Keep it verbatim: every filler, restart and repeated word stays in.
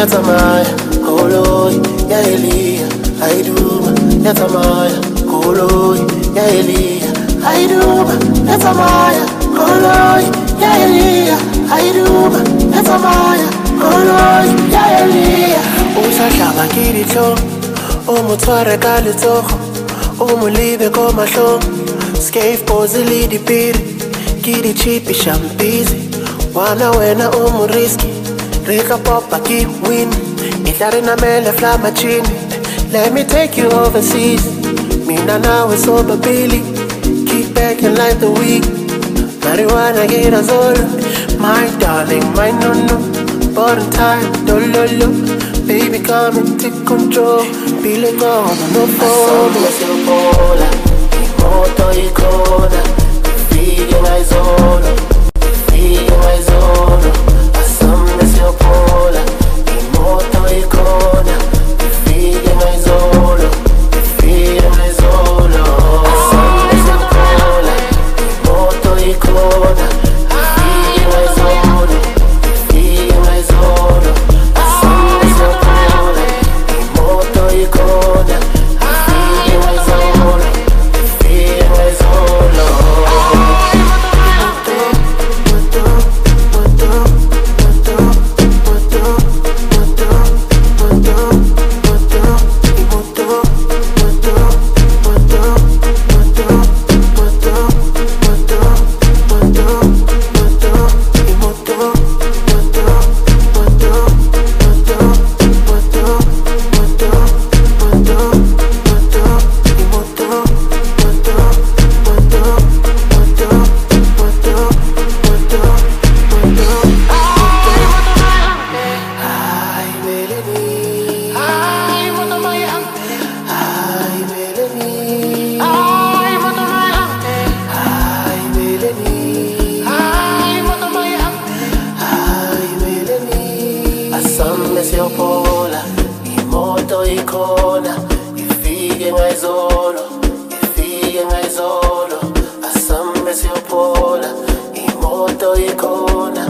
yatamaya koloy ya Elia haiduma yatamaya koloy ya Elia haiduma yatamaya koloy ya Elia haiduma yatamaya koloy ya Elia usahlaba kilitho umuthware kalithoko umulibe komahlo skateboards lidipiri kidi chipi shampizi wana wena umuriski Rika popa keep win Itlare na mele flama chini Let me take you overseas Mina nawe soba Billy Keep back and light the week Marijuana get us all My darling, my no-no Bottom time, do-lo-lo Baby come and take control Pile gone, no phone Asomble sil pola Imoto ikona Fighe mai solo Fighe mai solo Pola, imoto ikona, fighe mai solo, fighe mai solo. Assemble sil pola, imoto ikona, fighe mai solo, fighe mai solo. Assemble sil pola, imoto ikona, fighe mai solo, fighe mai solo. Assemble sil pola, imoto ikona, fighe mai solo, fighe mai solo. Assemble sil pola, imoto ikona.